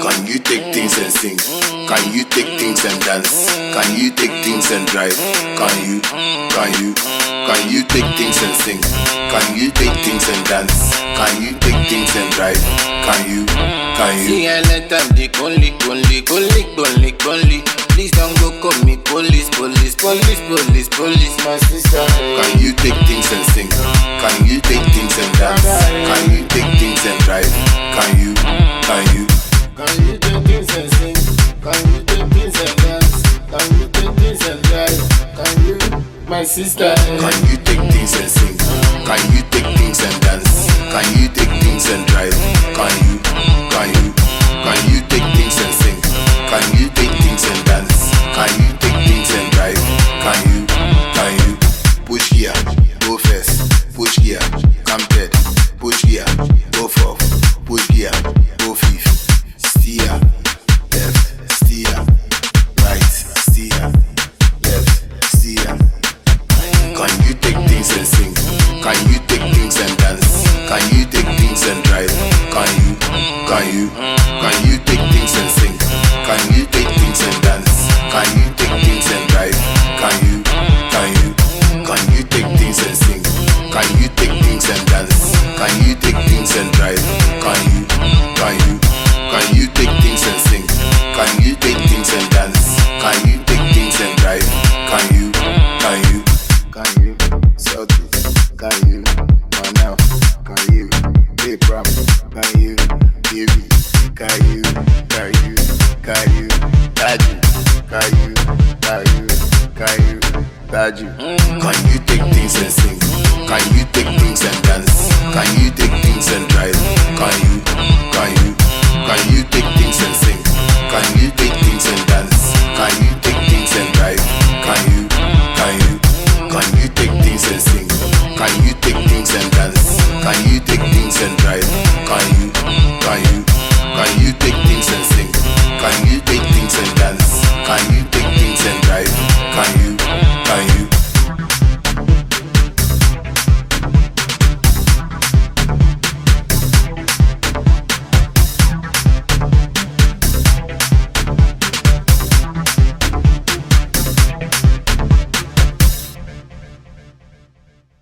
Can you take things and sing? Can you take things and dance? Can you take things and drive? Can you take things and sing? Can you take things and dance? Can you take things and drive? Can you? See, I let them the only. Please don't go call me police, my sister. Can you take things and sing? Can you take things and dance? Can you take things and drive? Can you? Can you take things and sing? Can you take things and dance? Can you take things and drive? Can you, my sister? Can you take things and sing? Can you take things and dance? Can you take things and drive? Can you? Can you take things and sing? Can you take things and dance? Can you take things and drive? Can you? Push here, go first. Push here, come third. Push here, go fourth. Push here, go fifth. Steer, left, steer, right, steer, left, steer. Can you take things and sing? Can you take things and dance? Can you take things and drive? Can you? Can you take things and sing? Can you take things and dance? Can you take things and drive? Can you? Can you take things and sing? Can you take things and dance? Can you take things and drive? Can you? Can you take things and sing? Can you take things and dance? Can you take things and drive? Can you? Can you? Salty? Can you? Manaf? Can you? Pram? Can you? Baby? Can you? Taji? Can you? Taji? Can you take things and sing? Can you take things and dance? Can you take things and drive? Can you? Can you take things and sing? Can you take things and dance? Can you take things and drive? Can you? Can you take things and sing? Can you take things and dance? Can you take things and drive?